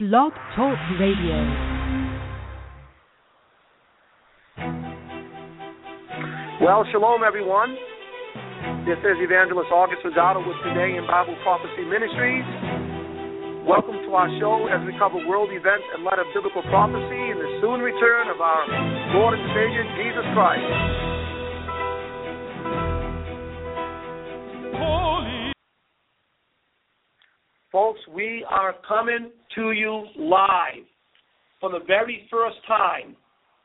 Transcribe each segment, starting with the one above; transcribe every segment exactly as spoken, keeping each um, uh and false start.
Blog Talk Radio. Well, shalom, everyone. This is Evangelist August Rosado with Today in Bible Prophecy Ministries. Welcome to our show as we cover world events in light of biblical prophecy and the soon return of our Lord and Savior, Jesus Christ. Holy. Folks, we are coming to you live for the very first time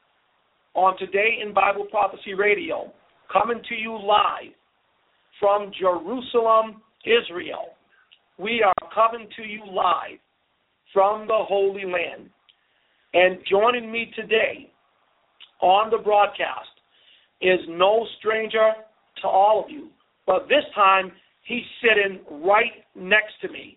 on Today in Bible Prophecy Radio, coming to you live from Jerusalem, Israel. We are coming to you live from the Holy Land. And joining me today on the broadcast is no stranger to all of you, but this time he's sitting right next to me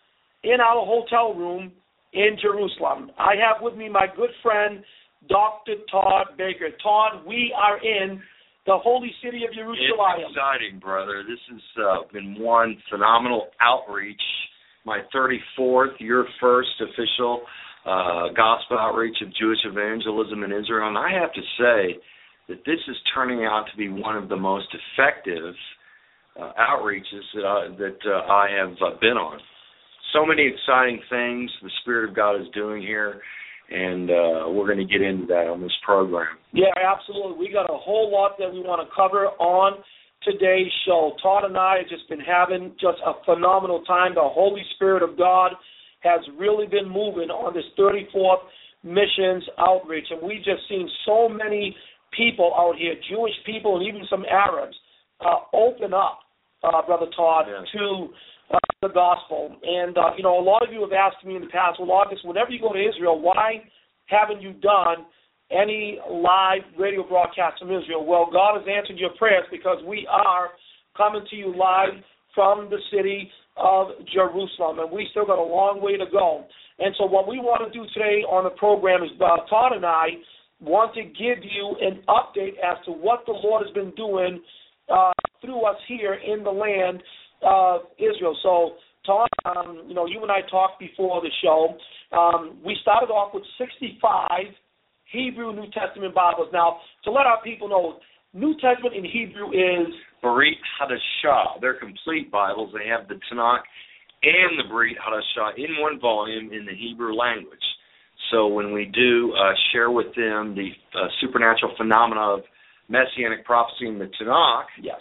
in our hotel room in Jerusalem. I have with me my good friend, Doctor Todd Baker. Todd, we are in the holy city of Jerusalem. It's exciting, brother. This has uh, been one phenomenal outreach. My thirty-fourth, your first official uh, gospel outreach of Jewish evangelism in Israel. And I have to say that this is turning out to be one of the most effective uh, outreaches that I, that uh, I have uh, been on. So many exciting things the Spirit of God is doing here. And uh, we're going to get into that on this program. Yeah, absolutely. We got a whole lot that we want to cover on today's show. Todd and I have just been having just a phenomenal time. The Holy Spirit of God has really been moving on this thirty-fourth missions outreach. And we've just seen so many people out here, Jewish people and even some Arabs, uh, open up, uh, Brother Todd, yes. to Uh, the gospel. And, uh, you know, a lot of you have asked me in the past, well, August, whenever you go to Israel, why haven't you done any live radio broadcasts from Israel? Well, God has answered your prayers because we are coming to you live from the city of Jerusalem, and we still got a long way to go. And so what we want to do today on the program is uh, Todd and I want to give you an update as to what the Lord has been doing uh, through us here in the land Uh, Israel. So, Todd, um, you know, you and I talked before the show. Um, we started off with sixty-five Hebrew New Testament Bibles. Now, to let our people know, New Testament in Hebrew is Brit Hadashah. They're complete Bibles. They have the Tanakh and the Brit Hadashah in one volume in the Hebrew language. So when we do uh, share with them the uh, supernatural phenomena of Messianic prophecy in the Tanakh, yes.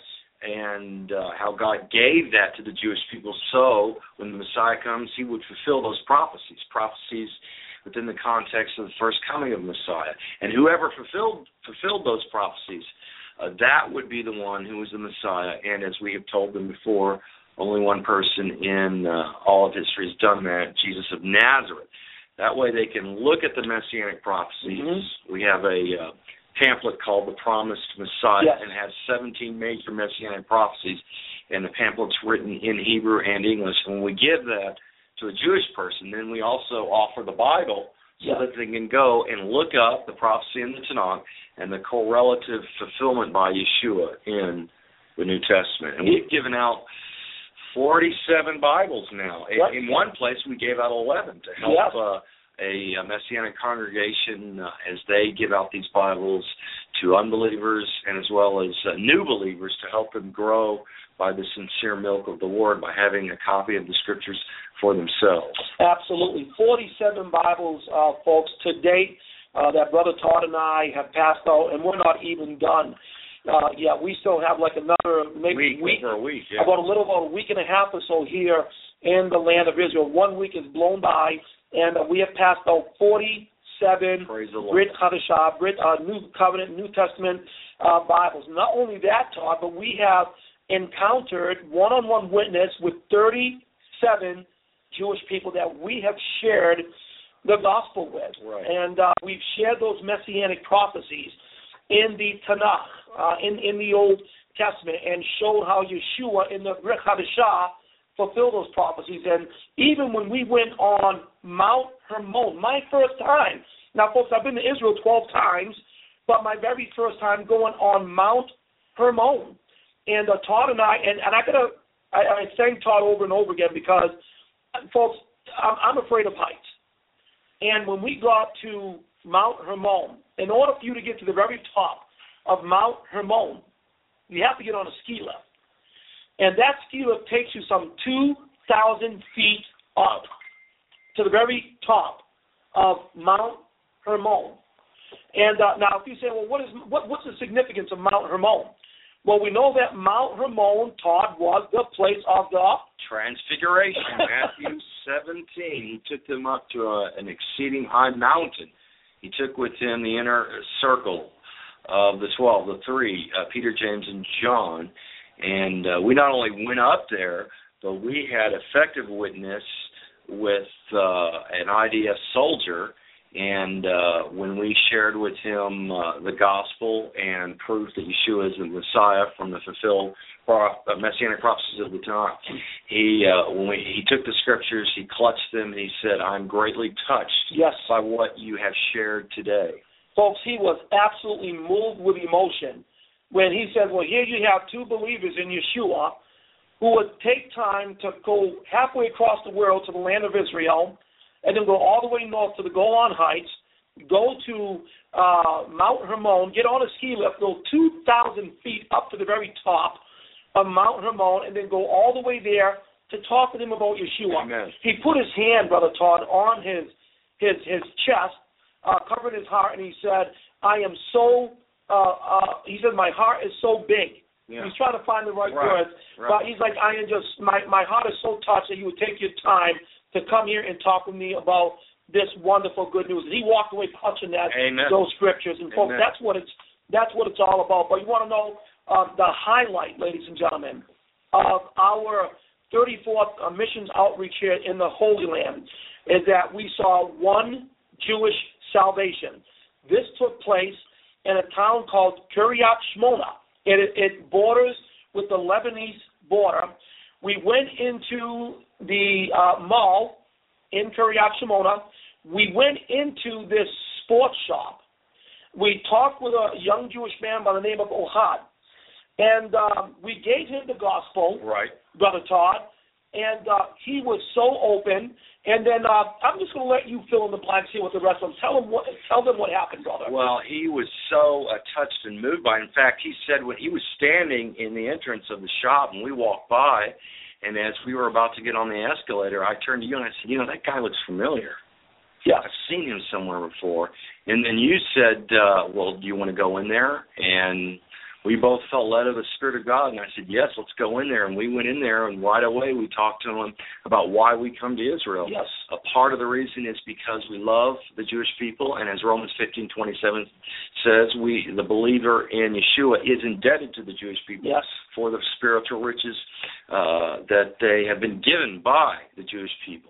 and uh, how God gave that to the Jewish people so when the Messiah comes, he would fulfill those prophecies, prophecies within the context of the first coming of Messiah. And whoever fulfilled fulfilled those prophecies, uh, that would be the one who was the Messiah. And as we have told them before, only one person in uh, all of history has done that, Jesus of Nazareth. That way they can look at the Messianic prophecies. Mm-hmm. We have a Uh, pamphlet called The Promised Messiah, yes. and has seventeen major Messianic prophecies, and the pamphlet's written in Hebrew and English. And when we give that to a Jewish person, then we also offer the Bible so yes. that they can go and look up the prophecy in the Tanakh and the correlative fulfillment by Yeshua in the New Testament. And we've given out forty-seven Bibles now. Yep. In one place, we gave out eleven to help yes. uh, a, a Messianic congregation uh, as they give out these Bibles to unbelievers and as well as uh, new believers to help them grow by the sincere milk of the Word by having a copy of the Scriptures for themselves. Absolutely. forty-seven Bibles, uh, folks, to date uh, that Brother Todd and I have passed out, and we're not even done. Uh, yeah, we still have like another maybe week, week, over a week, yeah. about a little about a week and a half or so here in the land of Israel. One week is blown by, and uh, we have passed out forty-seven Brit Hadashah, Brit uh, New Covenant, New Testament uh, Bibles. Not only that, Todd, but we have encountered one-on-one witness with thirty-seven Jewish people that we have shared the gospel with. Right. And uh, we've shared those Messianic prophecies in the Tanakh, uh, in, in the Old Testament, and showed how Yeshua in the Brit Hadashah fulfill those prophecies. And even when we went on Mount Hermon, my first time, now folks, I've been to Israel twelve times, but my very first time going on Mount Hermon. And uh, Todd and I, and, and I gotta, I, I sang Todd over and over again because, folks, I'm, I'm afraid of heights. And when we got to Mount Hermon, in order for you to get to the very top of Mount Hermon, you have to get on a ski lift. And that ski lift takes you some two thousand feet up to the very top of Mount Hermon. And uh, now, if you say, well, what is what, what's the significance of Mount Hermon? Well, we know that Mount Hermon, Todd, was the place of the Transfiguration. Matthew seventeen. He took them up to a, an exceeding high mountain. He took with him the inner circle of the twelve, the three, uh, Peter, James, and John. And uh, we not only went up there, but we had effective witness with uh, an I D S soldier. And uh, when we shared with him uh, the gospel and proof that Yeshua is the Messiah from the fulfilled pro- uh, messianic prophecies of the time, he uh, when we, he took the scriptures, he clutched them, and he said, "I'm greatly touched yes. by what you have shared today." Folks, he was absolutely moved with emotion when he said, well, here you have two believers in Yeshua who would take time to go halfway across the world to the land of Israel and then go all the way north to the Golan Heights, go to uh, Mount Hermon, get on a ski lift, go two thousand feet up to the very top of Mount Hermon, and then go all the way there to talk with him about Yeshua. Amen. He put his hand, Brother Todd, on his his his chest, uh, covered his heart, and he said, I am so, uh, uh, he said, my heart is so big. Yeah. He's trying to find the right, right words, right. But he's like, I am just, my, my heart is so touched that you would take your time to come here and talk with me about this wonderful good news. And he walked away punching that Amen. Those scriptures, and folks, Amen. that's what it's that's what it's all about. But you want to know uh, the highlight, ladies and gentlemen, of our thirty-fourth uh, missions outreach here in the Holy Land is that we saw one Jewish salvation. This took place in a town called Kiryat Shmona. It, it borders with the Lebanese border. We went into the uh, mall in Kiryat Shmona. We went into this sports shop. We talked with a young Jewish man by the name of Ohad, and uh, we gave him the gospel, right, Brother Todd, and uh, he was so open. And then uh, I'm just going to let you fill in the blanks here with the rest of them. Tell them what, tell them what happened, brother. Well, he was so uh, touched and moved by it. In fact, he said when he was standing in the entrance of the shop and we walked by, and as we were about to get on the escalator, I turned to you and I said, you know, that guy looks familiar. Yeah. I've seen him somewhere before. And then you said, uh, well, do you want to go in there? And we both felt led of the Spirit of God, and I said, yes, let's go in there. And we went in there, and right away we talked to him about why we come to Israel. Yes. A part of the reason is because we love the Jewish people, and as Romans fifteen twenty-seven says, we, the believer in Yeshua, is indebted to the Jewish people yes. for the spiritual riches uh, that they have been given by the Jewish people.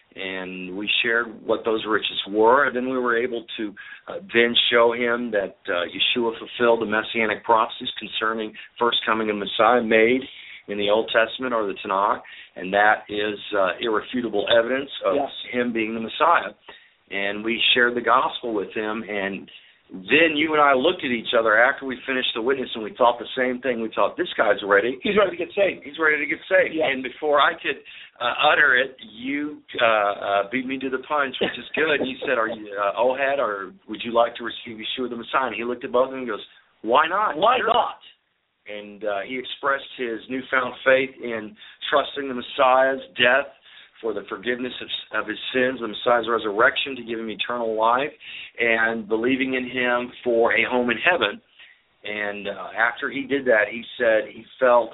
And we shared what those riches were, and then we were able to uh, then show him that uh, Yeshua fulfilled the messianic prophecies concerning first coming of Messiah made in the Old Testament or the Tanakh, and that is uh, irrefutable evidence of yes. him being the Messiah. And we shared the gospel with him, and then you and I looked at each other after we finished the witness, and we thought the same thing. We thought, this guy's ready. He's ready to get saved. He's ready to get saved. Yes. And before I could uh, utter it, you uh, uh, beat me to the punch, which is good. And you said, are you uh, Ohad, or would you like to receive Yeshua the Messiah? And he looked at both of them and goes, why not? Why sure. not? And uh, he expressed his newfound faith in trusting the Messiah's death for the forgiveness of, of his sins, the Messiah's resurrection to give him eternal life, and believing in him for a home in heaven. And uh, after he did that, he said he felt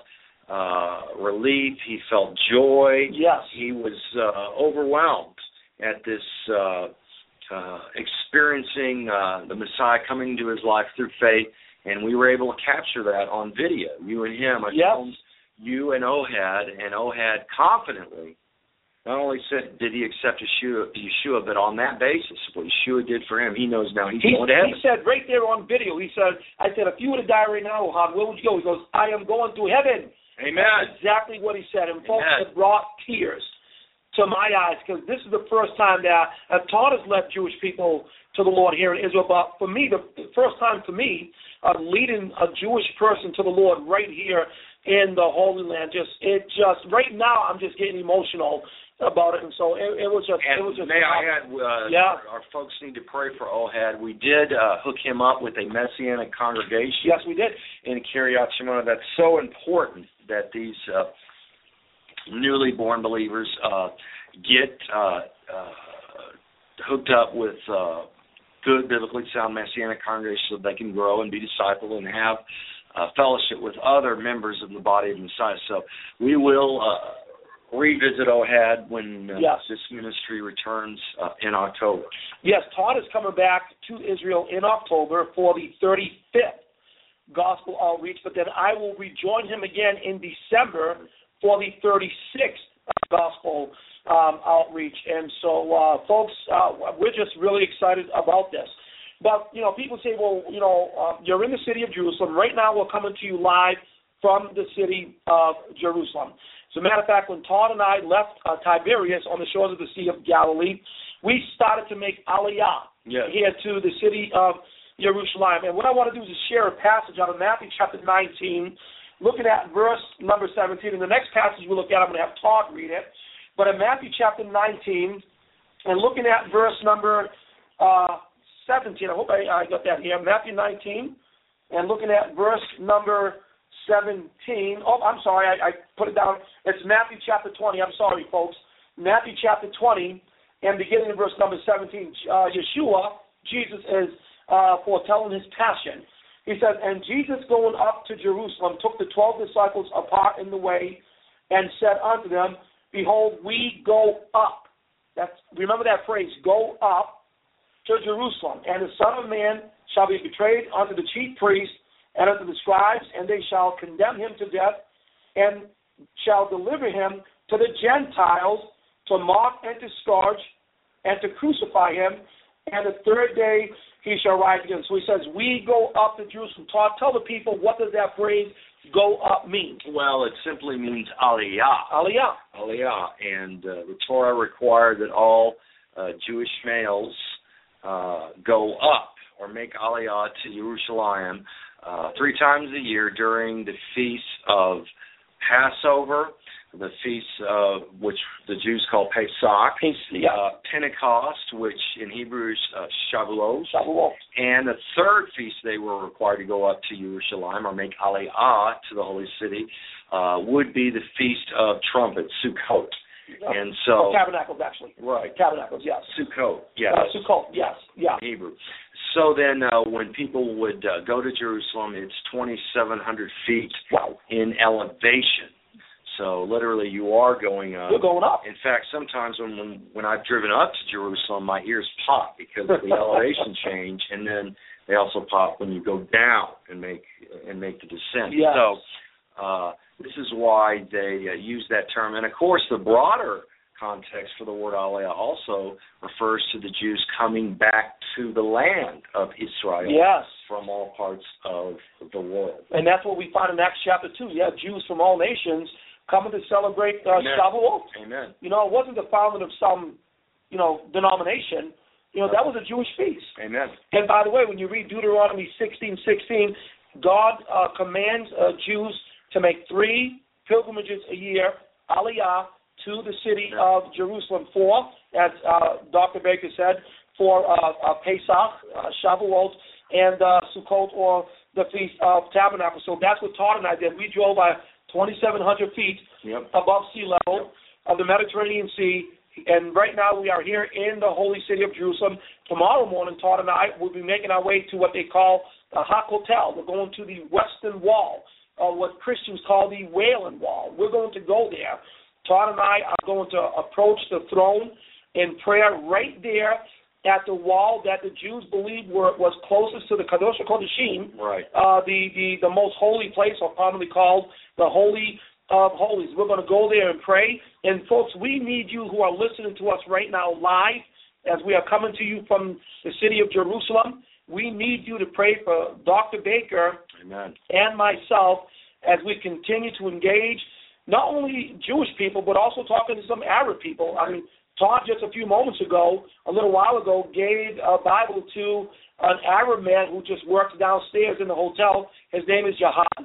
uh, relief, he felt joy. Yes. He was uh, overwhelmed at this uh, uh, experiencing uh, the Messiah coming into his life through faith, and we were able to capture that on video, you and him. I yes. filmed you and Ohad, and Ohad confidently not only said did he accept Yeshua, Yeshua, but on that basis, what Yeshua did for him, he knows now he's he, going to heaven. He said right there on video, he said, I said, if you were to die right now, Ohad, where would you go? He goes, I am going to heaven. Amen. That's exactly what he said. And folks, Amen. it brought tears to my eyes, because this is the first time that uh, Todd has led Jewish people to the Lord here in Israel. But for me, the, the first time for me, uh, leading a Jewish person to the Lord right here in the Holy Land, just it just right now I'm just getting emotional about it, and so it, it was just and it was just. May I add, uh, yeah. our, our folks need to pray for Ohad. We did uh, hook him up with a Messianic congregation. Yes, we did. In Kiryat Shimona. That's so important that these uh, newly born believers uh, get uh, uh, hooked up with uh, good, biblically sound Messianic congregations so they can grow and be discipled and have uh, fellowship with other members of the body of Messiah. So we will uh, revisit Ohad when uh, yes. this ministry returns uh, in October. Yes, Todd is coming back to Israel in October for the thirty-fifth Gospel Outreach, but then I will rejoin him again in December for the thirty-sixth Gospel um, Outreach. And so, uh, folks, uh, we're just really excited about this. But, you know, people say, well, you know, uh, you're in the city of Jerusalem. Right now we're coming to you live from the city of Jerusalem. As a matter of fact, when Todd and I left uh, Tiberias on the shores of the Sea of Galilee, we started to make Aliyah yes. here to the city of Jerusalem. And what I want to do is just share a passage out of Matthew chapter nineteen, looking at verse number seventeen. And the next passage we'll look at, I'm going to have Todd read it. But in Matthew chapter nineteen, and looking at verse number uh, seventeen, I hope I, I got that here, Matthew nineteen, and looking at verse number seventeen. Oh, I'm sorry, I, I put it down. It's Matthew chapter twenty. I'm sorry, folks. Matthew chapter twenty, and beginning in verse number seventeen. Uh, Yeshua, Jesus, is uh, foretelling his passion. He says, and Jesus going up to Jerusalem took the twelve disciples apart in the way and said unto them, behold, we go up. That's, remember that phrase, go up to Jerusalem. And the Son of Man shall be betrayed unto the chief priests and unto the scribes, and they shall condemn him to death, and shall deliver him to the Gentiles to mock and to scourge and to crucify him, and the third day he shall rise again. So he says, we go up to Jerusalem. Todd, tell the people, what does that phrase, go up, mean? Well, it simply means Aliyah. Aliyah. Aliyah. And uh, the Torah required that all uh, Jewish males uh, go up or make Aliyah to Jerusalem uh, three times a year during the feasts of Passover, the feast uh, which the Jews call Pesach, yeah. uh, Pentecost, which in Hebrew is uh, Shavuot, Shavuot, and the third feast they were required to go up to Jerusalem or make Aliyah to the holy city uh, would be the Feast of Trumpets, Sukkot. Uh, and so oh, Tabernacles, actually. Right. Tabernacles, yes. Sukkot, yes. Uh, Sukkot, yes, yeah. In Hebrew. So then uh, when people would uh, go to Jerusalem, it's twenty-seven hundred feet wow. in elevation. So literally, you are going up. You're going up. In fact, sometimes when, when when I've driven up to Jerusalem, my ears pop because of the elevation change, and then they also pop when you go down and make and make the descent. Yes. So uh, this is why they uh, use that term, and of course, the broader context for the word Aliyah also refers to the Jews coming back to the land of Israel. Yes. From all parts of the world. And that's what we find in Acts chapter two. Yeah, Jews from all nations coming to celebrate uh, Amen. Shavuot. Amen. You know, it wasn't the founding of some, you know, denomination. You know, that was a Jewish feast. Amen. And by the way, when you read Deuteronomy sixteen sixteen, God uh, commands uh, Jews to make three pilgrimages a year, Aliyah, to the city yeah. of Jerusalem. Four, as uh, Doctor Baker said, for uh, uh, Pesach, uh, Shavuot, and uh, Sukkot, or the Feast of Tabernacles. So that's what Todd and I did. We drove by twenty-seven hundred feet yep. above sea level yep. of the Mediterranean Sea, and right now we are here in the holy city of Jerusalem. Tomorrow morning, Todd and I will be making our way to what they call the Hakotel. We're going to the Western Wall, or what Christians call the Wailing Wall. We're going to go there. Todd and I are going to approach the throne in prayer right there at the wall that the Jews believed were, was closest to the Kadosh HaKodashim, right. uh, the, the, the most holy place, or commonly called the Holy of Holies. We're going to go there and pray. And, folks, we need you who are listening to us right now live as we are coming to you from the city of Jerusalem. We need you to pray for Doctor Baker Amen. And myself as we continue to engage not only Jewish people, but also talking to some Arab people. I mean, Todd just a few moments ago, a little while ago, gave a Bible to an Arab man who just works downstairs in the hotel. His name is Jihad.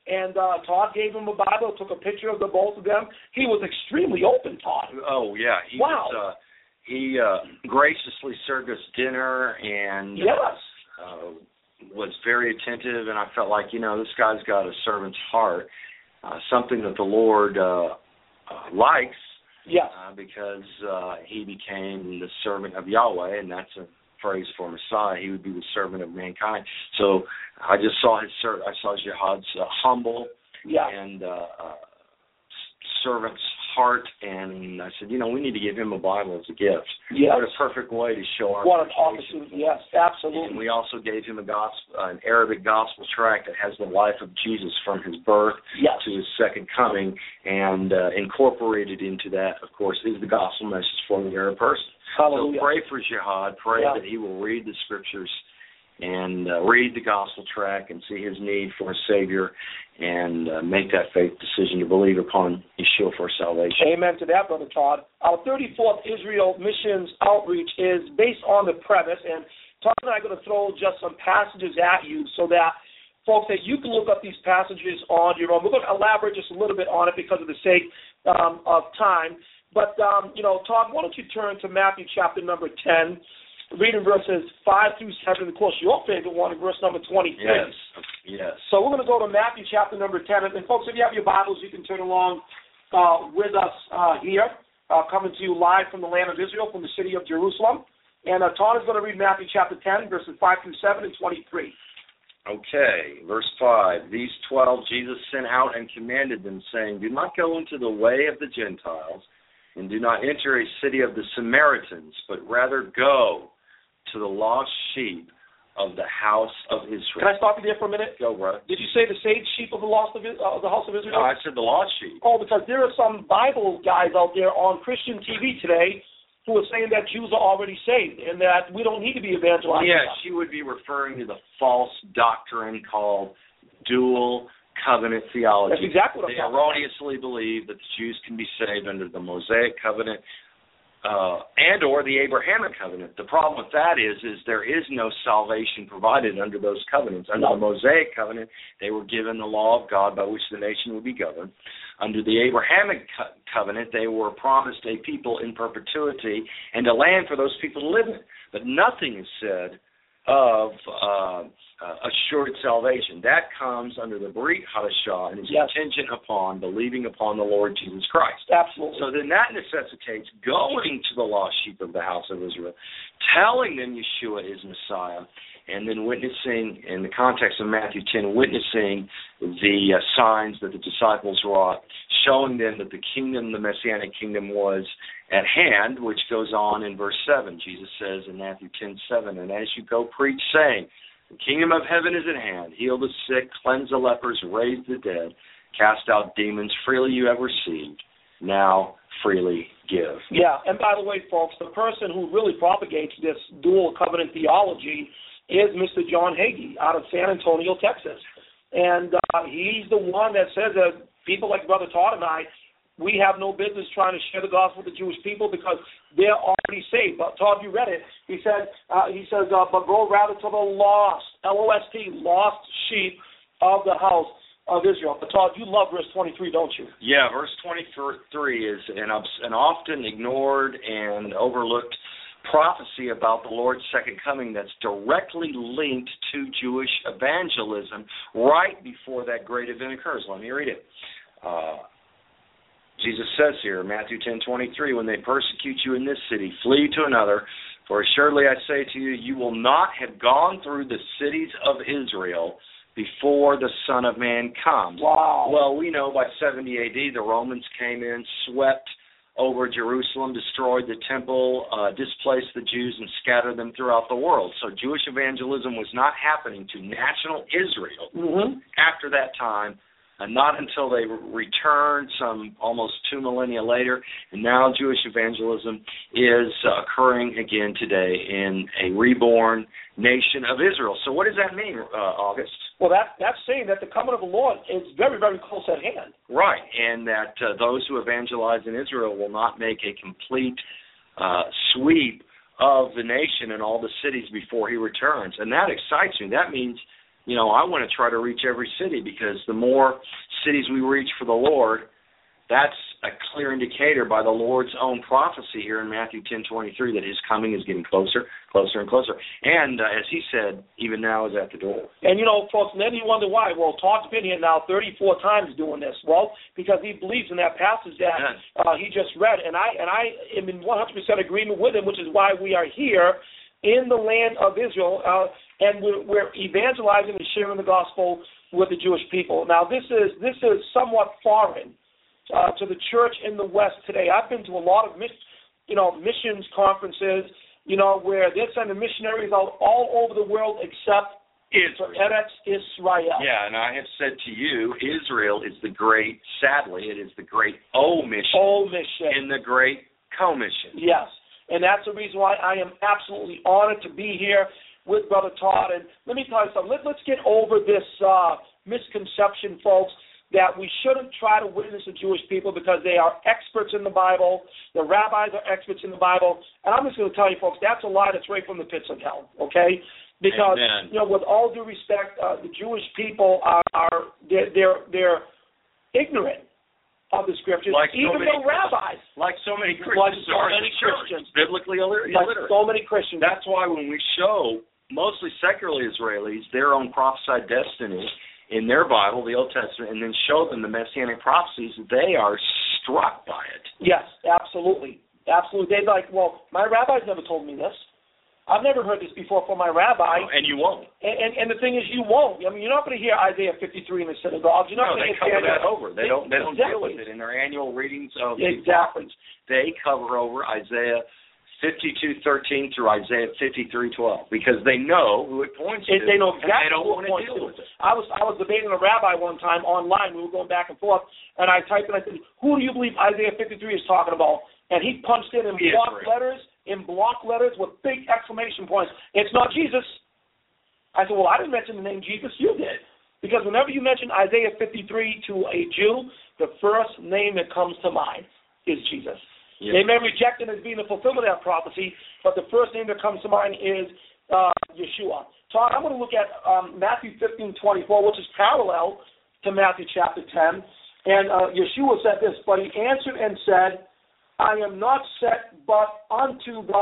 and uh, Todd gave him a Bible, took a picture of the both of them. He was extremely open, Todd. Oh, yeah. He wow. Was, uh, he uh, graciously served us dinner and yes. uh, was very attentive, and I felt like, you know, this guy's got a servant's heart, uh, something that the Lord uh, uh, likes, yes. uh, because uh, he became the servant of Yahweh, and that's a phrase for Messiah. He would be the servant of mankind. So I just saw his ser- I saw Jihad's uh, humble yeah. and uh, uh, servant's heart, and I said, you know, we need to give him a Bible as a gift. Yes. What a perfect way to show our what a talkative. Yes, absolutely. And we also gave him a gospel, an Arabic gospel tract that has the life of Jesus from his birth yes. to his second coming, and uh, incorporated into that, of course, is the gospel message for the Arab person. Hallelujah. So pray for Jihad. Pray yeah. that he will read the scriptures and uh, read the gospel tract and see his need for a Savior and uh, make that faith decision to believe upon Yeshua for salvation. Amen to that, Brother Todd. Our thirty-fourth Israel Missions Outreach is based on the premise, and Todd and I are going to throw just some passages at you so that, folks, that you can look up these passages on your own. We're going to elaborate just a little bit on it because of the sake um, of time. But, um, you know, Todd, why don't you turn to Matthew chapter number ten, reading verses five through seven, of course, your favorite one, in verse number twenty-three. Yes, yes. So we're going to go to Matthew chapter number ten. And, folks, if you have your Bibles, you can turn along uh, with us uh, here, uh, coming to you live from the land of Israel, from the city of Jerusalem. And uh, Todd is going to read Matthew chapter ten, verses five through seven and twenty-three. Okay, verse five. These twelve Jesus sent out and commanded them, saying, do not go into the way of the Gentiles, and do not enter a city of the Samaritans, but rather go to the lost sheep of the house of Israel. Can I stop you there for a minute? Go, brother. Did you say the saved sheep of the lost of uh, the house of Israel? No, I said the lost sheep. Oh, because there are some Bible guys out there on Christian T V today who are saying that Jews are already saved and that we don't need to be evangelized. Yeah, she would be referring to the false doctrine called dual covenant theology. That's exactly what I'm They talking about. erroneously believe that the Jews can be saved under the Mosaic covenant uh, and or the Abrahamic covenant. The problem with that is, is there is no salvation provided under those covenants. Under no. the Mosaic covenant, they were given the law of God by which the nation would be governed. Under the Abrahamic co- covenant, they were promised a people in perpetuity and a land for those people to live in. But nothing is said of uh, uh, assured salvation. That comes under the Brit Hadashah and is yes. contingent upon believing upon the Lord Jesus Christ. Absolutely. So then that necessitates going to the lost sheep of the house of Israel, telling them Yeshua is Messiah, and then witnessing, in the context of Matthew ten, witnessing the uh, signs that the disciples wrought, showing them that the kingdom, the Messianic kingdom, was at hand, which goes on in verse seven. Jesus says in Matthew ten seven, and as you go preach, saying, the kingdom of heaven is at hand. Heal the sick, cleanse the lepers, raise the dead, cast out demons. Freely you have received, now freely give. Yeah, and by the way, folks, the person who really propagates this dual covenant theology is Mister John Hagee out of San Antonio, Texas. And uh, he's the one that says that people like Brother Todd and I, we have no business trying to share the gospel with the Jewish people because they're already saved. But Todd, you read it. He said, uh, he says, uh, but go rather to the lost, L O S T, lost sheep of the house of Israel. But Todd, you love verse twenty-three, don't you? Yeah, verse twenty-three is an, an often ignored and overlooked prophecy about the Lord's second coming that's directly linked to Jewish evangelism right before that great event occurs. Let me read it. Uh, Jesus says here, Matthew ten twenty-three, when they persecute you in this city, flee to another, for assuredly I say to you, you will not have gone through the cities of Israel before the Son of Man comes. Wow. Well, we know by seventy A D the Romans came in, swept over Jerusalem, destroyed the temple, uh, displaced the Jews, and scattered them throughout the world. So Jewish evangelism was not happening to national Israel mm-hmm. after that time, and not until they returned some almost two millennia later. And now Jewish evangelism is uh, occurring again today in a reborn nation of Israel. So what does that mean, uh, August? Well, that, that's saying that the coming of the Lord is very, very close at hand. Right, and that uh, those who evangelize in Israel will not make a complete uh, sweep of the nation and all the cities before he returns. And that excites me. That means you know, I want to try to reach every city, because the more cities we reach for the Lord, that's a clear indicator by the Lord's own prophecy here in Matthew ten twenty-three that his coming is getting closer, closer and closer. And uh, as he said, even now is at the door. And, you know, folks, and then you wonder why. Well, Todd's been here now thirty-four times doing this. Well, because he believes in that passage that uh, he just read. And I and I am in one hundred percent agreement with him, which is why we are here in the land of Israel, uh, and we're, we're evangelizing and sharing the gospel with the Jewish people. Now, this is this is somewhat foreign Uh, to the church in the West today. I've been to a lot of, mis- you know, missions conferences, you know, where they're sending missionaries out all over the world except Israel. Eretz Israel. Yeah, and I have said to you, Israel is the great, sadly, it is the great omission, omission. in the great commission. Yes, and that's the reason why I am absolutely honored to be here with Brother Todd. And let me tell you something. Let, let's get over this uh, misconception, folks, that we shouldn't try to witness the Jewish people because they are experts in the Bible. The rabbis are experts in the Bible. And I'm just going to tell you, folks, that's a lie that's right from the pits of hell, okay? Because, Amen. you know, with all due respect, uh, the Jewish people are, are they're, they're, they're ignorant of the Scriptures, like even so the rabbis. Like so many Christians like so are many Christians. Biblically illiterate. Like so many Christians. That's why when we show mostly secular Israelis their own prophesied destiny in their Bible, the Old Testament, and then show them the Messianic prophecies, they are struck by it. Yes, absolutely. Absolutely. They're like, well, my rabbi's never told me this. I've never heard this before from my rabbi. Oh, and you won't. And, and and the thing is, you won't. I mean, you're not going to hear Isaiah fifty-three in the synagogues. You're not no, going they to cover hear that over. They don't. They don't exactly. deal with it in their annual readings of exactly. the prophets. They cover over Isaiah fifty-two thirteen through Isaiah fifty-three twelve because they know who it points to. They know exactly and they don't who want it to points deal to. with it. I was I was debating a rabbi one time online. We were going back and forth, and I typed and I said, "Who do you believe Isaiah fifty-three is talking about?" And he punched in in block Israel. letters, in block letters with big exclamation points. It's not Jesus. I said, "Well, I didn't mention the name Jesus. You did." Because whenever you mention Isaiah fifty-three to a Jew, the first name that comes to mind is Jesus. Yep. They may reject it as being the fulfillment of that prophecy, but the first name that comes to mind is uh, Yeshua. Todd, I'm going to look at um, Matthew fifteen twenty-four, which is parallel to Matthew chapter ten. And uh, Yeshua said this, but he answered and said, I am not sent but unto the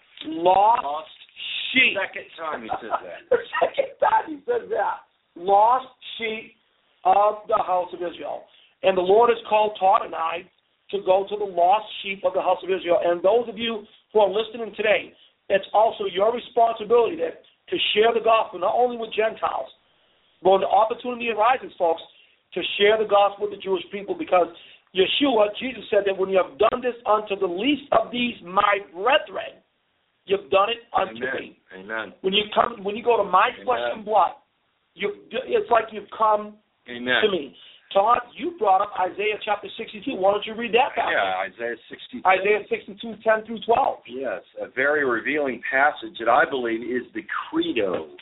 lost, lost sheep. Second time he said that. The second time he said that. Lost sheep of the house of Israel. And the Lord has called Todd and I to go to the lost sheep of the house of Israel. And those of you who are listening today, it's also your responsibility to, to share the gospel, not only with Gentiles, but when the opportunity arises, folks, to share the gospel with the Jewish people, because Yeshua, Jesus said that when you have done this unto the least of these my brethren, you've done it unto Amen. me. Amen. When you come, when you go to my Amen. flesh and blood, you it's like you've come Amen. to me. Todd, you brought up Isaiah chapter sixty-two. Why don't you read that passage? Yeah, Isaiah sixty-two. Isaiah sixty-two, ten through twelve. Yes, a very revealing passage that I believe is the credo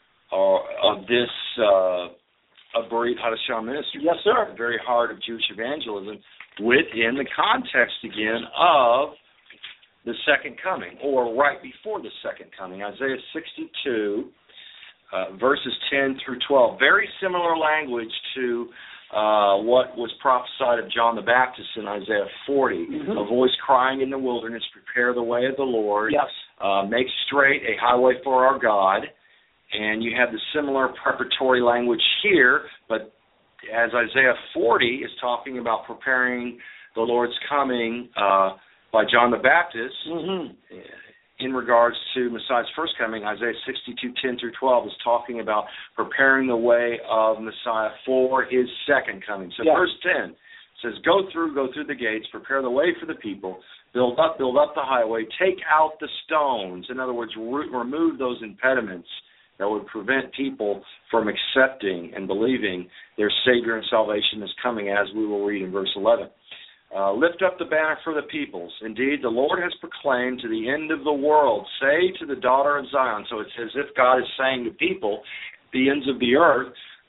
uh, of this uh, of Berit Hadashah ministry. Yes, sir. The very heart of Jewish evangelism, within the context again of the second coming, or right before the second coming. Isaiah sixty-two, uh, verses ten through twelve. Very similar language to uh, what was prophesied of John the Baptist in Isaiah forty. Mm-hmm. A voice crying in the wilderness, prepare the way of the Lord. Yes. Uh, make straight a highway for our God. And you have the similar preparatory language here, but as Isaiah forty is talking about preparing the Lord's coming uh, by John the Baptist, mm-hmm. in regards to Messiah's first coming, Isaiah sixty-two, ten through twelve is talking about preparing the way of Messiah for his second coming. So yes. verse ten says, go through, go through the gates, prepare the way for the people, build up, build up the highway, take out the stones. In other words, re- remove those impediments that would prevent people from accepting and believing their Savior and salvation is coming, as we will read in verse eleven. Uh, lift up the banner for the peoples. Indeed, the Lord has proclaimed to the end of the world, say to the daughter of Zion. So it's as if God is saying to people, the ends of the earth,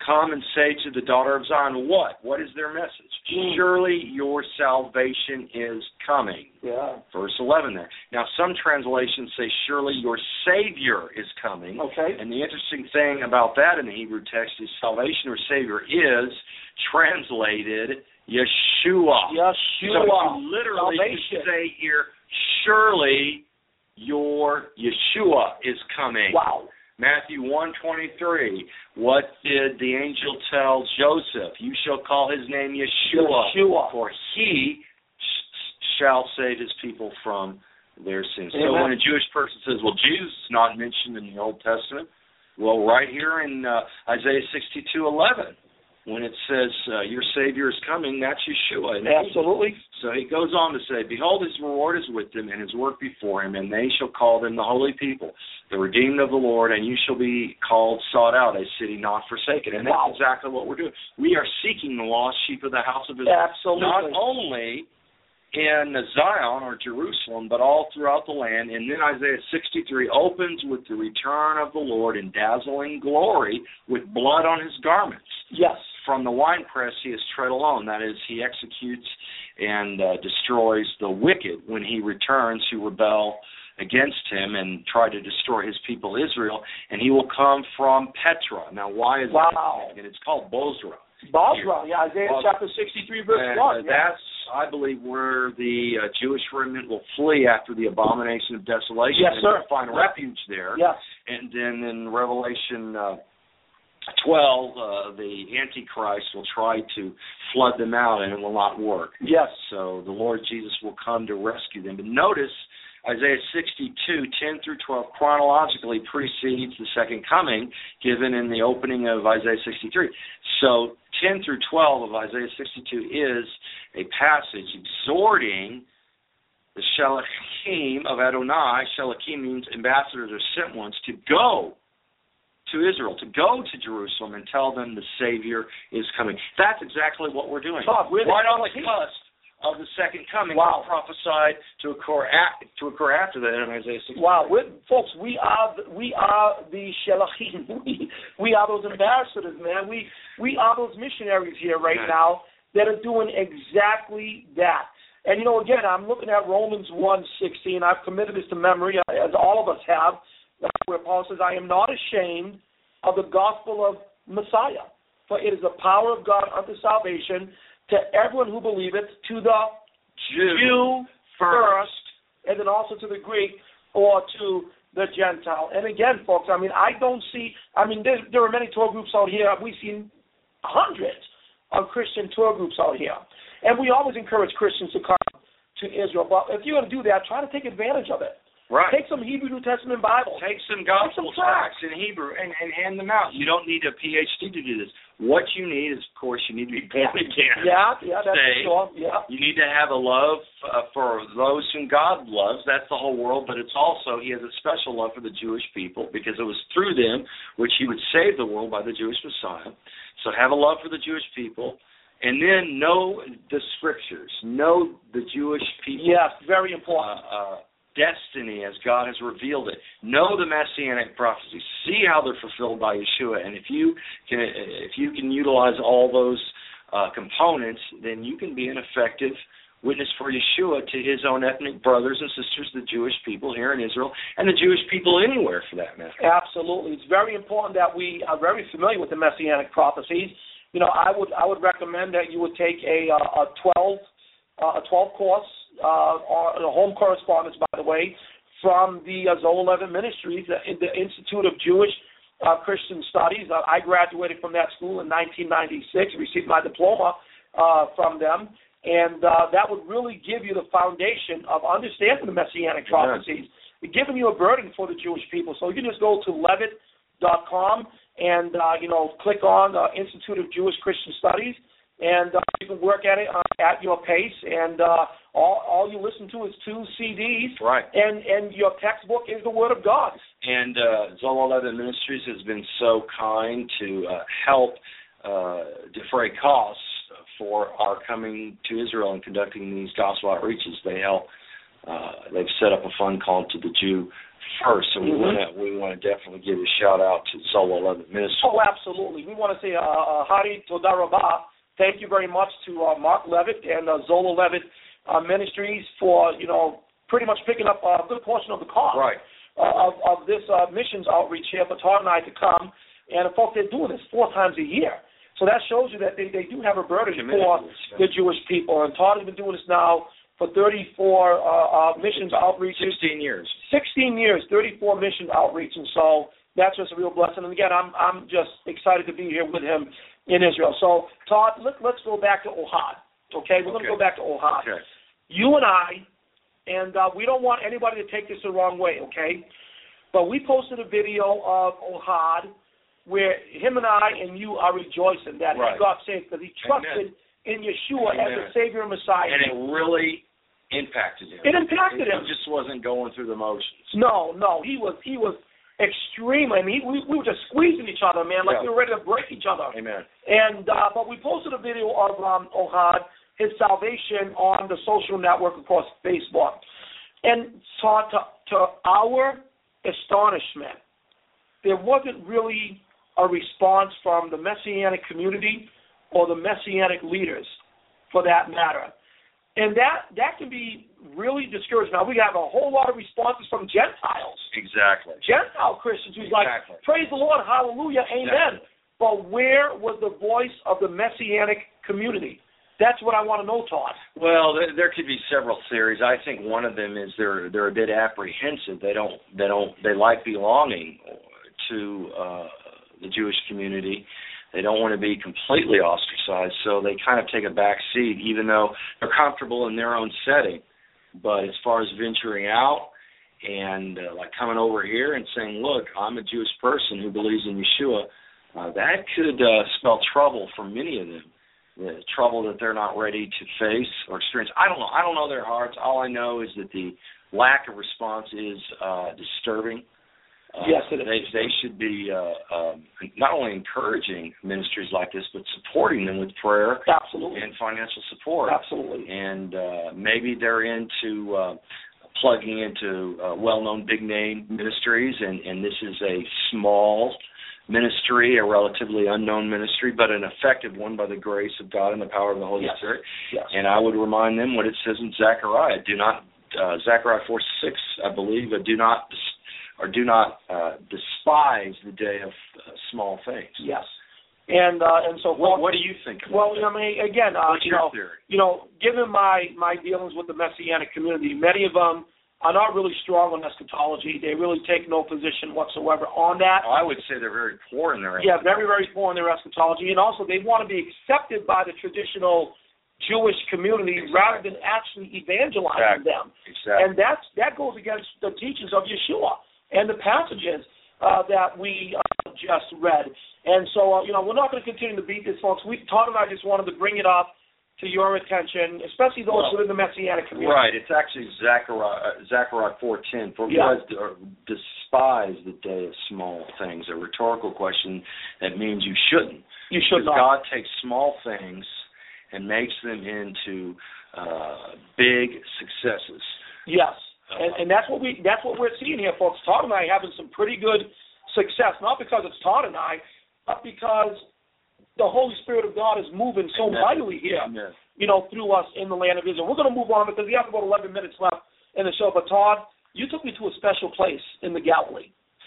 come and say to the daughter of Zion, what? What is their message? Mm. Surely your salvation is coming. Yeah. Verse eleven there. Now, some translations say, surely your Savior is coming. Okay. And the interesting thing about that in the Hebrew text is salvation or Savior is translated Yeshua. Yeshua. So you literally salvation. could say here, surely your Yeshua is coming. Wow. Matthew one twenty-three, what did the angel tell Joseph? You shall call his name Yeshua, Yeshua. for he sh- shall save his people from their sins. Amen. So when a Jewish person says, well, Jesus is not mentioned in the Old Testament, well, right here in uh, Isaiah sixty-two eleven, when it says uh, your Savior is coming, that's Yeshua. And Absolutely. So he goes on to say, behold, his reward is with them, and his work before him, and they shall call them the holy people, the redeemed of the Lord, and you shall be called sought out, a city not forsaken. And that's wow. exactly what we're doing. We are seeking the lost sheep of the house of Israel. Absolutely. Not only in Zion or Jerusalem, but all throughout the land. And then Isaiah sixty-three opens with the return of the Lord in dazzling glory with blood on his garments. Yes. From the winepress he is tread alone. That is, he executes and uh, destroys the wicked when he returns who rebel against him and try to destroy his people Israel. And he will come from Petra. Now, why is wow. that? And it's called Bozrah. Bozrah, yeah, Isaiah Bozrah. chapter sixty-three, verse and, one. Uh, yeah. That's, I believe, where the uh, Jewish remnant will flee after the abomination of desolation. Yes, and sir. find refuge there. Yes. And then in Revelation uh, twelve, uh, the Antichrist will try to flood them out, and it will not work. Yes. So the Lord Jesus will come to rescue them. But notice Isaiah sixty-two, ten through twelve, chronologically precedes the second coming given in the opening of Isaiah sixty-three. So ten through twelve of Isaiah sixty-two is a passage exhorting the Shalachim of Adonai. Shalachim means ambassadors or sent ones, to go to Israel, to go to Jerusalem and tell them the Savior is coming. That's exactly what we're doing. God, we're right on the the cusp of the second coming, wow. prophesied to occur, at, to occur after that in Isaiah sixty. Wow, we're, folks, we are the, we are the Shelachim. We, we are those ambassadors, man. We we are those missionaries here right okay. now that are doing exactly that. And you know, again, I'm looking at Romans one sixteen. I've committed this to memory, as all of us have, where Paul says, "I am not ashamed of the gospel of Messiah, for it is the power of God unto salvation to everyone who believeth, to the Jew, Jew first. first, and then also to the Greek or to the Gentile." And again, folks, I mean, I don't see, I mean, there, there are many tour groups out here. We've seen hundreds of Christian tour groups out here. And we always encourage Christians to come to Israel. But if you're going to do that, try to take advantage of it. Right. Take some Hebrew New Testament Bibles. Take some gospel Take some tracts in Hebrew and, and hand them out. You don't need a P H D to do this. What you need is, of course, you need to be born again. Yeah, yeah, that's saved. sure. Yeah. You need to have a love uh, for those whom God loves. That's the whole world. But it's also, he has a special love for the Jewish people because it was through them which he would save the world by the Jewish Messiah. So have a love for the Jewish people. And then know the Scriptures. Know the Jewish people. Yes, very important. Uh, uh, destiny as God has revealed it. Know the Messianic prophecies. See how they're fulfilled by Yeshua. And if you can, if you can utilize all those uh, components, then you can be an effective witness for Yeshua to his own ethnic brothers and sisters, the Jewish people here in Israel, and the Jewish people anywhere for that matter. Absolutely. It's very important that we are very familiar with the Messianic prophecies. You know, I would I would recommend that you would take a uh, a twelve uh, a twelve course uh, or a home correspondence, by the way, from the uh, Zoe Levitt Ministries, the, the Institute of Jewish uh, Christian Studies. Uh, I graduated from that school in nineteen ninety-six, received my diploma uh, from them, and uh, that would really give you the foundation of understanding the Messianic prophecies, yeah. giving you a burden for the Jewish people. So you can just go to levitt dot com and, uh, you know, click on uh, Institute of Jewish Christian Studies, and uh, you can work at it uh, at your pace, and uh, all, all you listen to is two C Ds, right. and, and your textbook is the Word of God. And uh, Zoe Levitt Ministries has been so kind to uh, help uh, defray costs for our coming to Israel and conducting these gospel outreaches. They help. Uh, they've set up a fund called To the Jew first, so we mm-hmm. want to we want to definitely give a shout out to Zola Levitt Ministries. Oh, absolutely. We want to say uh, uh, Hari Toda Rabah. Thank you very much to uh, Mark Levitt and uh, Zola Levitt uh, Ministries for, you know, pretty much picking up a good portion of the cost right. uh, of, of this uh, missions outreach here for Todd and I to come. And, folks, they're doing this four times a year. So that shows you that they, they do have a burden for the Jewish people. And Todd has been doing this now for thirty-four uh, uh, missions outreaches. sixteen years. sixteen years, thirty-four missions outreach. And so that's just a real blessing. And, again, I'm I'm just excited to be here with him in Israel. So, Todd, let, let's go back to Ohad, okay? We're going to okay. go back to Ohad. Okay. You and I, and uh, we don't want anybody to take this the wrong way, okay? But we posted a video of Ohad where him and I and you are rejoicing that right. he got saved because he trusted Amen. in Yeshua Amen. as the Savior and Messiah. And it really impacted him. It impacted it, him. He just wasn't going through the motions. No, no. He was he was extreme. I mean, we, we were just squeezing each other, man, like yeah. we were ready to break each other. Amen. And uh, but we posted a video of um, Ohad, his salvation, on the social network across Facebook. And so to, to our astonishment, there wasn't really a response from the Messianic community or the Messianic leaders, for that matter. And that that can be really discouraging. Now, we have a whole lot of responses from Gentiles. Exactly. Gentile Christians who's exactly. like, praise the Lord, hallelujah, amen. Exactly. But where was the voice of the Messianic community? That's what I want to know, Todd. Well, there, there could be several theories. I think one of them is they're they're a bit apprehensive. They don't they don't they like belonging to uh, the Jewish community. They don't want to be completely ostracized, so they kind of take a back seat, even though they're comfortable in their own setting. But as far as venturing out and uh, like coming over here and saying, "Look, I'm a Jewish person who believes in Yeshua," uh, that could uh, spell trouble for many of them. The trouble that they're not ready to face or experience. I don't know. I don't know their hearts. All I know is that the lack of response is uh, disturbing. Uh, yes, it is. They, they should be uh, um, not only encouraging ministries like this, but supporting them with prayer Absolutely. and financial support. Absolutely. And uh, maybe they're into uh, plugging into uh, well-known big-name ministries, and, and this is a small ministry, a relatively unknown ministry, but an effective one by the grace of God and the power of the Holy yes. Spirit. Yes. And I would remind them what it says in Zechariah. Do not, uh, Zechariah four six, I believe, uh, do not or do not uh, despise the day of uh, small things. Yes. And uh, and so, what, what do you think? About well, that? I mean, again, uh, What's you your know, theory? you know, given my my dealings with the Messianic community, many of them are not really strong on eschatology. They really take no position whatsoever on that. Oh, I would say they're very poor in their yeah, very very poor in their eschatology, and also they want to be accepted by the traditional Jewish community exactly. rather than actually evangelizing exactly. them. Exactly. And that's that goes against the teachings of Yeshua and the passages uh, that we uh, just read. And so, uh, you know, we're not going to continue to beat this, folks. We, Todd and I just wanted to bring it up to your attention, especially those well, within the Messianic community. Right. It's actually Zechariah, Zechariah four ten. For yeah. God despise the day of small things. A rhetorical question that means you shouldn't. You should because not. God takes small things and makes them into uh, big successes. Yes. And, and that's what we that's what we're seeing here, folks. Todd and I are having some pretty good success, not because it's Todd and I, but because the Holy Spirit of God is moving so Amen. mightily here, Amen. you know, through us in the land of Israel. We're going to move on because we have about eleven minutes left in the show. But Todd, you took me to a special place in the Galilee.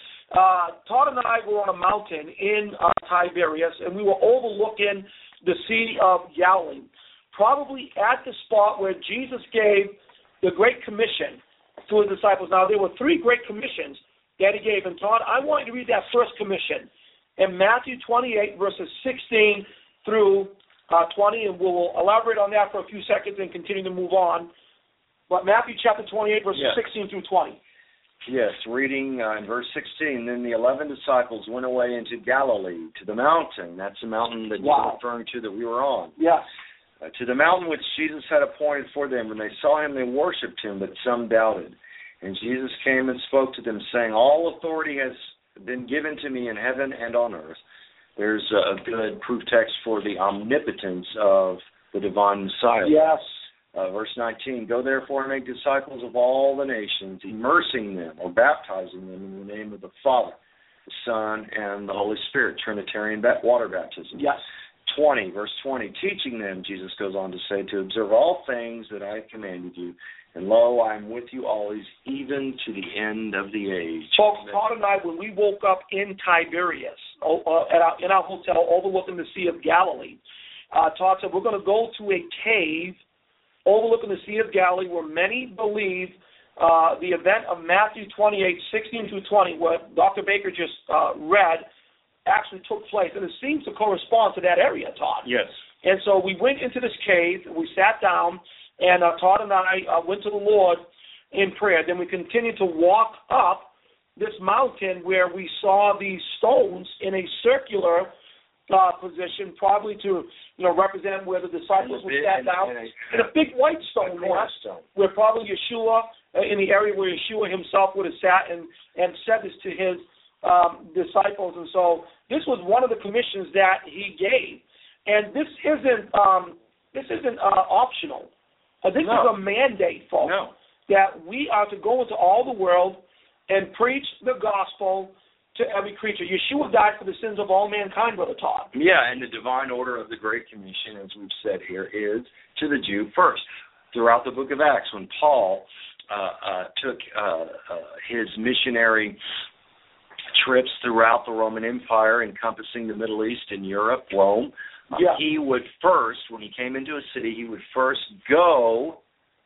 Uh, Todd and I were on a mountain in uh, Tiberias, and we were overlooking the Sea of Galilee, probably at the spot where Jesus gave the Great Commission to his disciples. Now, there were three Great Commissions that he gave. And, Todd, I want you to read that first commission in Matthew twenty-eight, verses sixteen through uh, twenty, and we'll elaborate on that for a few seconds and continue to move on. But Matthew chapter twenty-eight, verses yes. sixteen through twenty. Yes, reading uh, in verse sixteen, then the eleven disciples went away into Galilee, to the mountain. That's the mountain that wow. you're referring to that we were on. Yes. Uh, to the mountain which Jesus had appointed for them. When they saw him, they worshipped him, but some doubted. And Jesus came and spoke to them, saying, all authority has been given to me in heaven and on earth. There's a good proof text for the omnipotence of the divine Messiah. Yes. Uh, verse nineteen, go therefore and make disciples of all the nations, immersing them or baptizing them in the name of the Father, the Son, and the Holy Spirit, Trinitarian water baptism. Yes. twenty, verse twenty, teaching them, Jesus goes on to say, to observe all things that I have commanded you, and lo, I am with you always, even to the end of the age. Folks, Todd and I, when we woke up in Tiberias, uh, at our, in our hotel overlooking the Sea of Galilee, uh, Todd said, we're going to go to a cave overlooking the Sea of Galilee, where many believe uh, the event of Matthew twenty-eight, sixteen through twenty, what Doctor Baker just uh, read, actually took place. And it seems to correspond to that area, Todd. Yes. And so we went into this cave, we sat down, and uh, Todd and I uh, went to the Lord in prayer. Then we continued to walk up this mountain where we saw these stones in a circular Uh, position, probably to you know represent where the disciples would sat down, and a, and a big white stone there, where probably Yeshua, uh, in the area where Yeshua himself would have sat and, and said this to his um, disciples. And so this was one of the commissions that he gave, and this isn't um, this isn't uh, optional. Uh, this no. is a mandate, folks, no. that we are to go into all the world and preach the gospel to every creature. Yeshua died for the sins of all mankind, Brother Todd. Yeah, and the divine order of the Great Commission, as we've said here, is to the Jew first. Throughout the book of Acts, when Paul uh, uh, took uh, uh, his missionary trips throughout the Roman Empire, encompassing the Middle East and Europe, Rome, yeah. he would first, when he came into a city, he would first go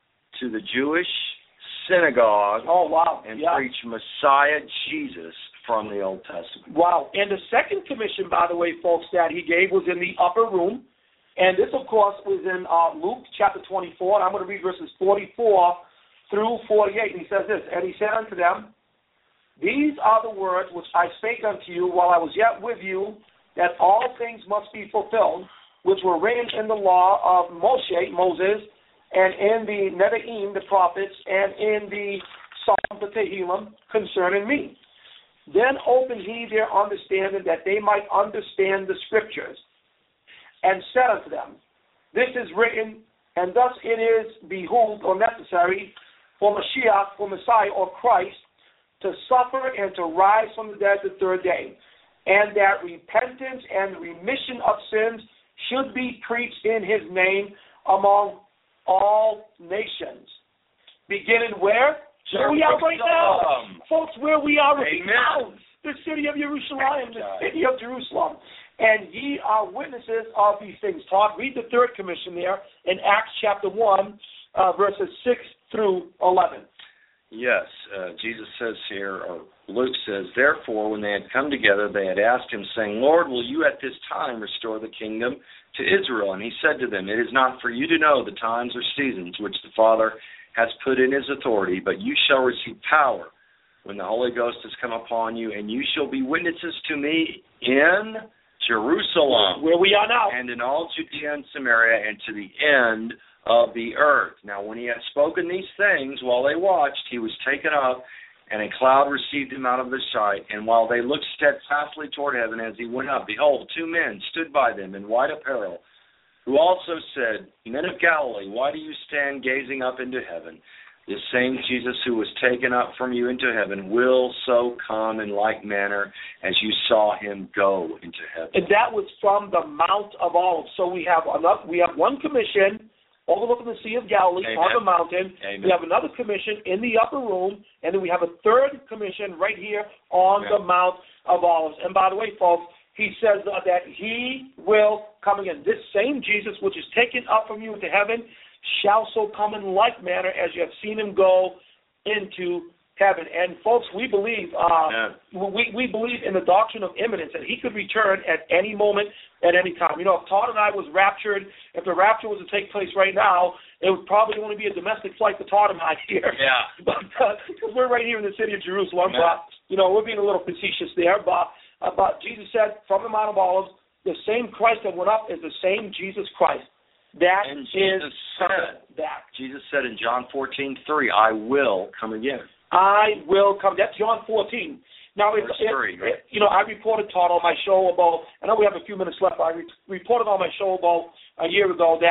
to the Jewish synagogue oh, wow. and yeah. preach Messiah Jesus from the Old Testament. Wow. And the second commission, by the way, folks, that he gave was in the upper room. And this, of course, was in uh, Luke chapter twenty-four. And I'm going to read verses forty-four through forty-eight. And he says this, and he said unto them, these are the words which I spake unto you while I was yet with you, that all things must be fulfilled, which were written in the law of Moshe, Moses, and in the Nevi'im, the prophets, and in the Psalm, the Tehillim, concerning me. Then opened he their understanding, that they might understand the Scriptures, and said unto them, this is written, and thus it is behooved or necessary for Mashiach, for Messiah, or Christ, to suffer and to rise from the dead the third day, and that repentance and remission of sins should be preached in his name among all nations. Beginning where? Where we are right now. Folks, where we are right now. The city of Jerusalem, the city of Jerusalem. And ye are witnesses of these things. Todd, read the third commission there in Acts chapter one, uh, verses six through eleven. Yes, uh, Jesus says here, or Luke says, therefore, when they had come together, they had asked him, saying, Lord, will you at this time restore the kingdom to Israel? And he said to them, it is not for you to know the times or seasons which the Father has put in his authority, but you shall receive power when the Holy Ghost has come upon you, and you shall be witnesses to me in Jerusalem, where we are now, and in all Judea and Samaria, and to the end of the earth. Now, when he had spoken these things, while they watched, he was taken up, and a cloud received him out of their sight. And while they looked steadfastly toward heaven as he went up, behold, two men stood by them in white apparel, who also said, Men of Galilee, why do you stand gazing up into heaven? This same Jesus who was taken up from you into heaven will so come in like manner as you saw him go into heaven. And that was from the Mount of Olives. So we have enough, we have one commission overlooking the Sea of Galilee. Amen. On the mountain. Amen. We have another commission in the upper room, and then we have a third commission right here on Amen. The Mount of Olives. And by the way, folks, he says uh, that he will come again. This same Jesus, which is taken up from you into heaven, shall so come in like manner as you have seen him go into heaven. And folks, we believe uh, we we believe in the doctrine of imminence, and he could return at any moment, at any time. You know, if Todd and I was raptured, if the rapture was to take place right now, it would probably only be a domestic flight for Todd and I here. Yeah. But because uh, we're right here in the city of Jerusalem, yeah. but you know, we're being a little facetious there. But uh, but Jesus said from the Mount of Olives, the same Christ that went up is the same Jesus Christ. That and is Jesus said, that. Jesus said in John fourteen three, I will come again. I will come. That's John fourteen. Now, it, it, three, right? it, you know, I reported, Todd, on my show about, I know we have a few minutes left, but I re- reported on my show about a year ago that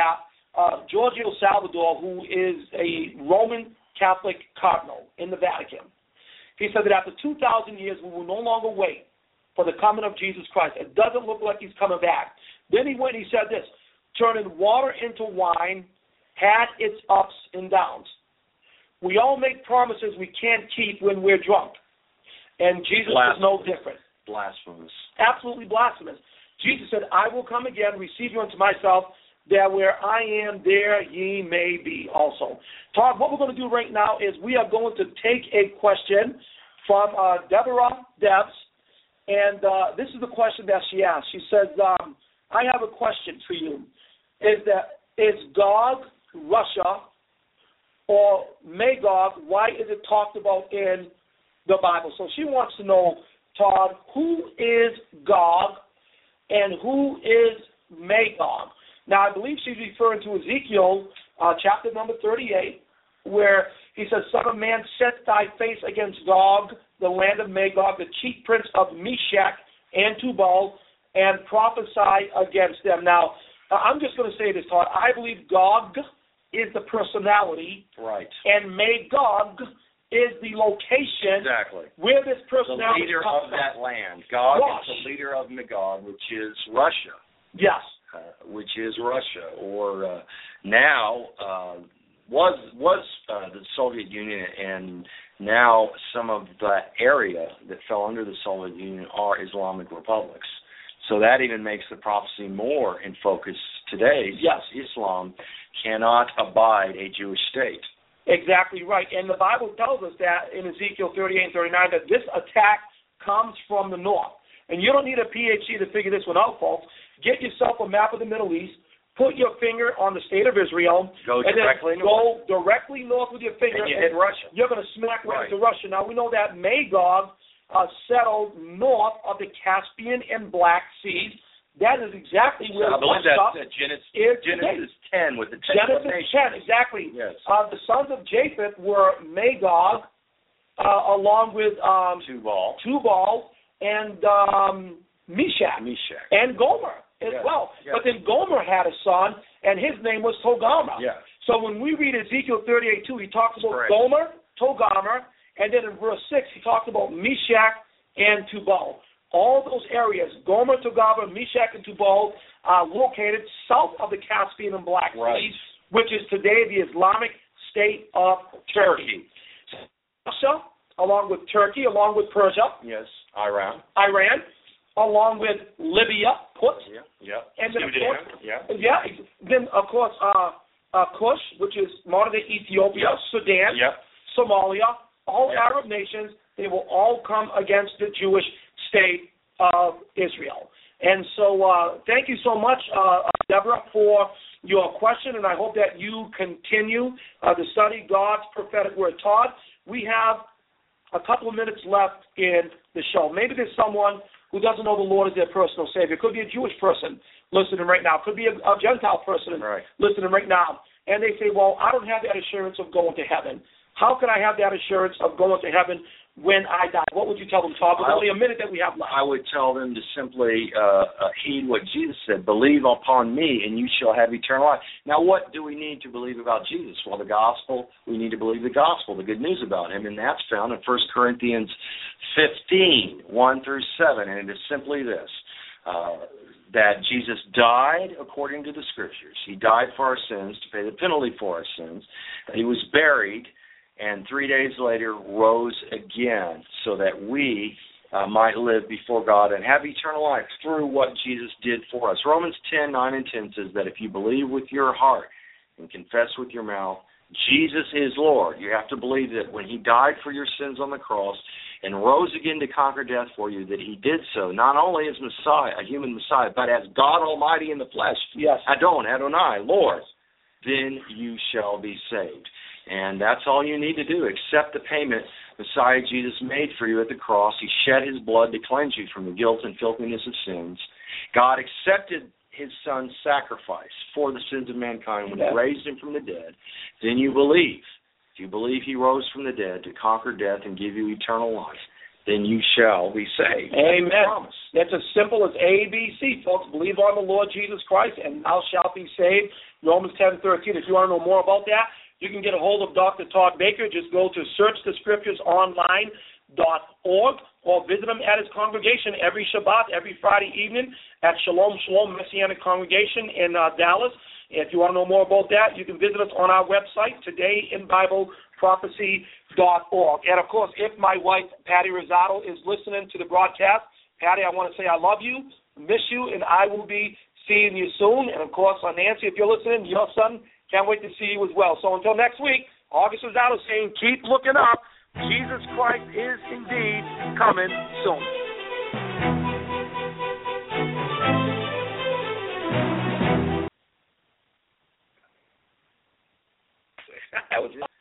uh, Giorgio Salvador, who is a Roman Catholic cardinal in the Vatican. He said that after two thousand years, we will no longer wait for the coming of Jesus Christ. It doesn't look like he's coming back. Then he went and he said this, turning water into wine had its ups and downs. We all make promises we can't keep when we're drunk. And Jesus is no different. Blasphemous. Absolutely blasphemous. Jesus said, I will come again, receive you unto myself, that where I am, there ye may be also. Todd, what we're going to do right now is we are going to take a question from uh, Deborah Debs, and uh, this is the question that she asked. She says, um, I have a question for you. Is that is Gog Russia or Magog? Why is it talked about in the Bible? So she wants to know, Todd, who is Gog and who is Magog? Now, I believe she's referring to Ezekiel uh, chapter number thirty-eight, where he says, Son of man, set thy face against Gog, the land of Magog, the chief prince of Meshach and Tubal, and prophesy against them. Now, uh, I'm just going to say this, Todd. I believe Gog is the personality. Right. And Magog is the location exactly. where this personality the leader comes of that land. Gog Rush. is the leader of Magog, which is Russia. Yes. Uh, which is Russia, or uh, now uh, was was uh, the Soviet Union, and now some of that area that fell under the Soviet Union are Islamic republics. So that even makes the prophecy more in focus today. Yes. Islam cannot abide a Jewish state. Exactly right. And the Bible tells us that in Ezekiel thirty-eight and thirty-nine that this attack comes from the north. And you don't need a P H D to figure this one out, folks. Get yourself a map of the Middle East. Put your finger on the state of Israel. Go and directly then north. Go directly north with your finger. And you and hit Russia. You're going to smack right, right into Russia. Now, we know that Magog uh, settled north of the Caspian and Black Seas. That is exactly where so I believe Russia that's uh, Genesis, is Genesis ten with the ten Genesis nations. ten, exactly. Yes. Uh, the sons of Japheth were Magog, uh, along with um, Tubal. Tubal and um, Meshach, Meshach. and Gomer as yes. well. Yes. But then Gomer had a son, and his name was Togarmah. Yes. So when we read Ezekiel thirty-eight two, he talks about Correct. Gomer, Togarmah, and then in verse six, he talks about Meshach and Tubal. All those areas, Gomer, Togarmah, Meshach, and Tubal, are located south of the Caspian and Black right. Seas, which is today the Islamic State of Turkey. Russia, along with Turkey, along with Persia. Yes, Iran. Iran, along with Libya, Put. Yeah, yeah. And then, Sudan, of course, yeah. yeah. Then, of course, uh, uh, Kush, which is modern-day Ethiopia, Yep. Sudan, Yep. Somalia, all Yep. Arab nations, they will all come against the Jewish state of Israel. And so uh, thank you so much, uh, Deborah, for your question, and I hope that you continue uh, to study God's prophetic word. Todd, we have a couple of minutes left in the show. Maybe there's someone who doesn't know the Lord as their personal Savior. It could be a Jewish person listening right now. It could be a, a Gentile person right. listening right now. And they say, well, I don't have that assurance of going to heaven. How can I have that assurance of going to heaven when I die? What would you tell them, Todd? With only a minute that we have left. I would tell them to simply uh, uh, heed what Jesus said. Believe upon me, and you shall have eternal life. Now, what do we need to believe about Jesus? Well, the gospel, we need to believe the gospel, the good news about him, and that's found in First Corinthians fifteen, one through seven, and it is simply this, uh, that Jesus died according to the Scriptures. He died for our sins, to pay the penalty for our sins. He was buried, and three days later rose again so that we uh, might live before God and have eternal life through what Jesus did for us. Romans ten, nine and ten says that if you believe with your heart and confess with your mouth, Jesus is Lord. You have to believe that when he died for your sins on the cross and rose again to conquer death for you, that he did so not only as Messiah, a human Messiah, but as God Almighty in the flesh. Yes. Adon, Adonai, Lord. Then you shall be saved. And that's all you need to do. Accept the payment Messiah Jesus made for you at the cross. He shed his blood to cleanse you from the guilt and filthiness of sins. God accepted his son's sacrifice for the sins of mankind when he raised him from the dead. Then you believe. If you believe he rose from the dead to conquer death and give you eternal life, then you shall be saved. Amen. It's as simple as A, B, C, folks. Believe on the Lord Jesus Christ, and thou shalt be saved. Romans ten thirteen. If you want to know more about that, you can get a hold of Doctor Todd Baker. Just go to search the scriptures online dot org or visit him at his congregation every Shabbat, every Friday evening at Shalom Shalom Messianic Congregation in uh, Dallas. If you want to know more about that, you can visit us on our website, today in bible prophecy dot org. And, of course, if my wife, Patty Rosado, is listening to the broadcast, Patty, I want to say I love you, miss you, and I will be seeing you soon. And, of course, uh, Nancy, if you're listening, your son, can't wait to see you as well. So until next week, August Rosado saying, keep looking up. Jesus Christ is indeed coming soon. That was it.